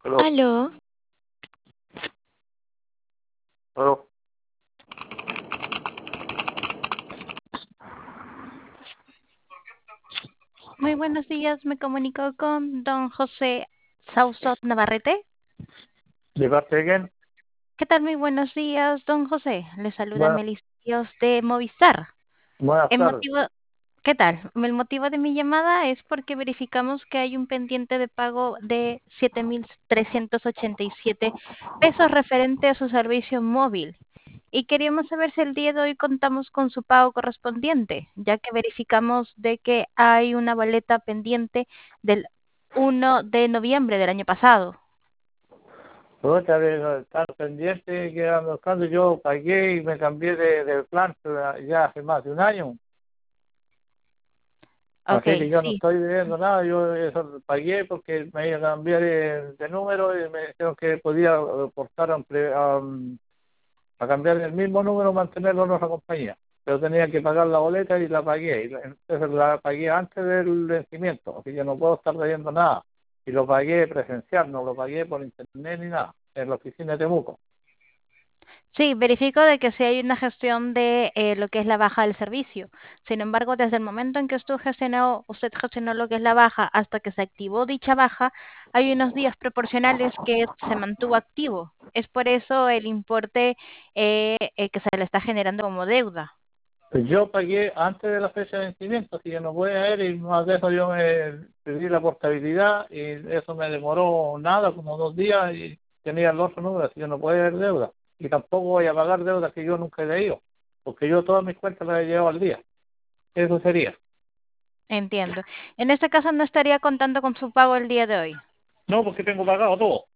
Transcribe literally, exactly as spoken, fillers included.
Aló, Aló, aló. muy buenos días. Me comunico con don José Sauzot Navarrete. ¿De parte de quién? ¿Qué tal? Muy buenos días, don José. Le saluda Buenas, Melis Ríos de Movistar. buenas El tardes. motivo, ¿qué tal? El motivo de mi llamada es porque verificamos que hay un pendiente de pago de siete mil trescientos ochenta y siete pesos referente a su servicio móvil. Y queríamos saber si el día de hoy contamos con su pago correspondiente, ya que verificamos de que hay una boleta pendiente del uno de noviembre del año pasado. Otra vez estar pendiente, quedando buscando. Yo pagué y me cambié de, de plan eh, ya hace más de un año. Ok, Así que yo no sí, estoy debiendo nada. Yo eso pagué porque me iba a cambiar de, de número y me dijeron que podía eh, portar a, un pre- a, un- a cambiar el mismo número, mantenerlo en otra compañía. Pero tenía que pagar la boleta y la pagué. Y la- entonces la pagué antes del vencimiento, así que no puedo estar debiendo nada. Y lo pagué presencial, no lo pagué por internet ni nada, en la oficina de Temuco. sí, verifico de que sí hay una gestión de eh, lo que es la baja del servicio. Sin embargo, desde el momento en que usted gestionó, usted gestionó lo que es la baja hasta que se activó dicha baja, hay unos días proporcionales que se mantuvo activo. Es por eso el importe eh, eh, que se le está generando como deuda. Pues yo pagué antes de la fecha de vencimiento, así que no voy a ir y más de eso yo me pedí la portabilidad y eso me demoró nada, como dos días y tenía el otro número, así que no puede haber deuda. Y tampoco voy a pagar deudas que yo nunca he leído, porque yo todas mis cuentas las he llevado al día. Eso sería. Entiendo. En este caso no estaría contando con su pago el día de hoy. No, porque tengo pagado todo.